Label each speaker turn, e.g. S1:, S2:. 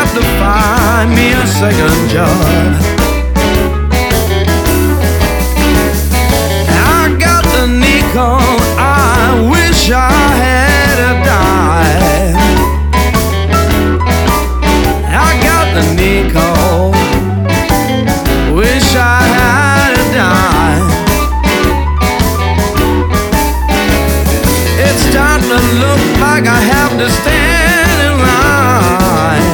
S1: have to find me a second job. I got the Nikon I wish I had.